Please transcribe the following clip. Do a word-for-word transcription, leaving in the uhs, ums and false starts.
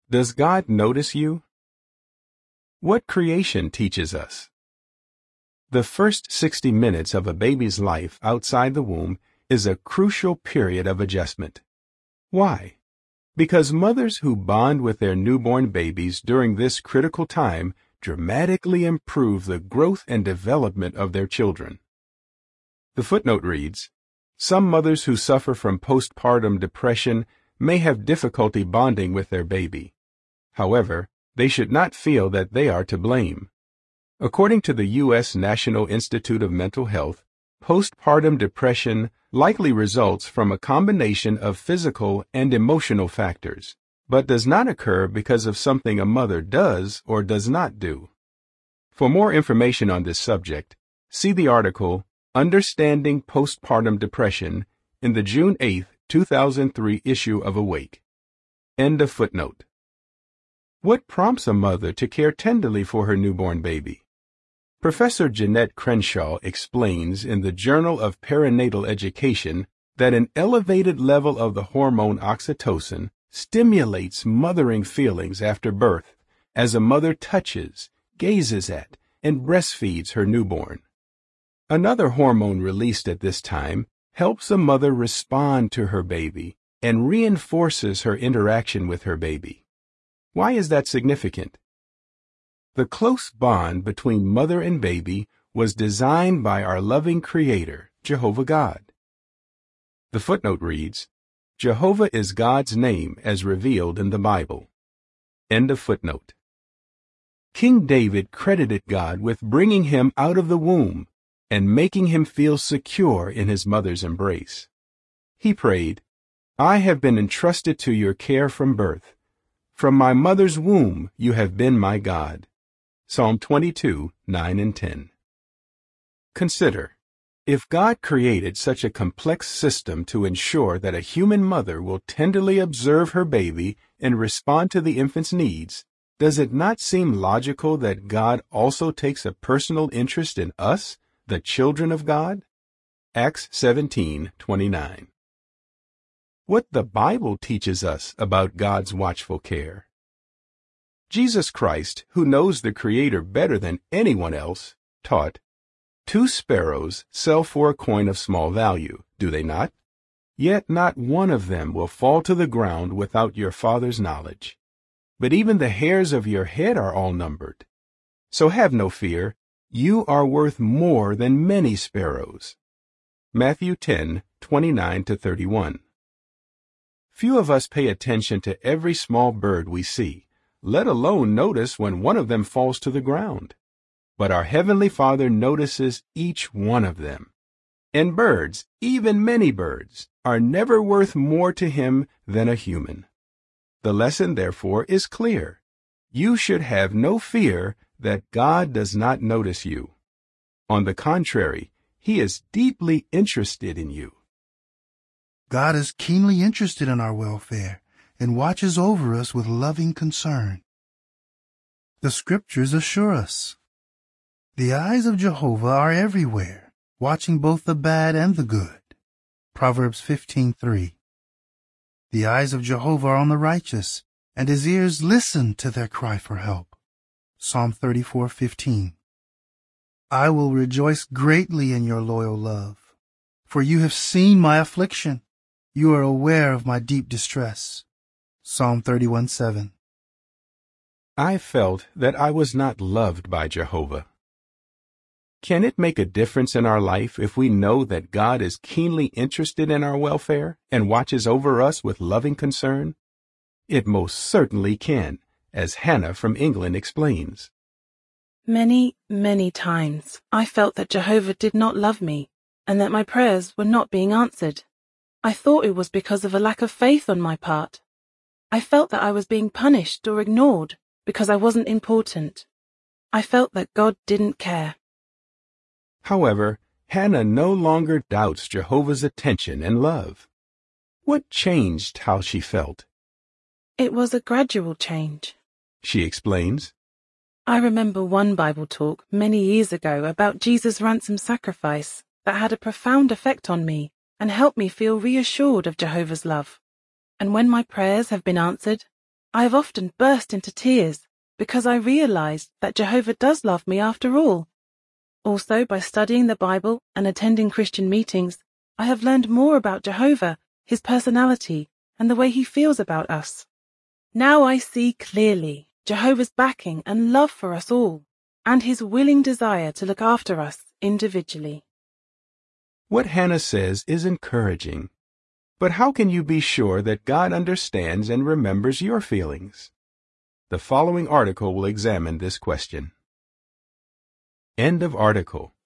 Does God notice you? What creation teaches us? The first sixty minutes of a baby's life outside the womb is a crucial period of adjustment. Why? Because mothers who bond with their newborn babies during this critical time dramatically improve the growth and development of their children. The footnote reads, "Some mothers who suffer from postpartum depression may have difficulty bonding with their baby. However, they should not feel that they are to blame. According to the U S National Institute of Mental Health, postpartum depression likely results from a combination of physical and emotional factors, but does not occur because of something a mother does or does not do." For more information on this subject, see the article Understanding Postpartum Depression in the June eighth, two thousand three issue of Awake. End of footnote. What prompts a mother to care tenderly for her newborn baby? Professor Jeanette Crenshaw explains in the Journal of Perinatal Education that an elevated level of the hormone oxytocin stimulates mothering feelings after birth as a mother touches, gazes at, and breastfeeds her newborn. Another hormone released at this time helps a mother respond to her baby and reinforces her interaction with her baby. Why is that significant? The close bond between mother and baby was designed by our loving Creator, Jehovah God. The footnote reads, Jehovah is God's name as revealed in the Bible. End of footnote. King David credited God with bringing him out of the womb and making him feel secure in his mother's embrace. He prayed, "I have been entrusted to your care from birth. From my mother's womb you have been my God." Psalm twenty-two, nine and ten. Consider, if God created such a complex system to ensure that a human mother will tenderly observe her baby and respond to the infant's needs, does it not seem logical that God also takes a personal interest in us, the children of God? Acts seventeen, twenty-nine. What the Bible teaches us about God's watchful care. Jesus Christ, who knows the Creator better than anyone else, taught, "Two sparrows sell for a coin of small value, do they not? Yet not one of them will fall to the ground without your Father's knowledge. But even the hairs of your head are all numbered. So have no fear, you are worth more than many sparrows." Matthew ten, twenty-nine to thirty-one. Few of us pay attention to every small bird we see, let alone notice when one of them falls to the ground. But our Heavenly Father notices each one of them. And birds, even many birds, are never worth more to Him than a human. The lesson, therefore, is clear. You should have no fear that God does not notice you. On the contrary, He is deeply interested in you. God is keenly interested in our welfare and watches over us with loving concern. The Scriptures assure us, "The eyes of Jehovah are everywhere, watching both the bad and the good." Proverbs fifteen three. The eyes of Jehovah are on the righteous, and His ears listen to their cry for help. Psalm thirty-four fifteen. I will rejoice greatly in your loyal love, for you have seen my affliction. You are aware of my deep distress. Psalm thirty-one seven. I felt that I was not loved by Jehovah. Can it make a difference in our life if we know that God is keenly interested in our welfare and watches over us with loving concern? It most certainly can, as Hannah from England explains. Many, many times I felt that Jehovah did not love me and that my prayers were not being answered. I thought it was because of a lack of faith on my part. I felt that I was being punished or ignored because I wasn't important. I felt that God didn't care. However, Hannah no longer doubts Jehovah's attention and love. What changed how she felt? It was a gradual change, she explains. I remember one Bible talk many years ago about Jesus' ransom sacrifice that had a profound effect on me and helped me feel reassured of Jehovah's love. And when my prayers have been answered, I have often burst into tears because I realized that Jehovah does love me after all. Also, by studying the Bible and attending Christian meetings, I have learned more about Jehovah, his personality, and the way he feels about us. Now I see clearly Jehovah's backing and love for us all, and his willing desire to look after us individually. What Hannah says is encouraging. But how can you be sure that God understands and remembers your feelings? The following article will examine this question. End of article.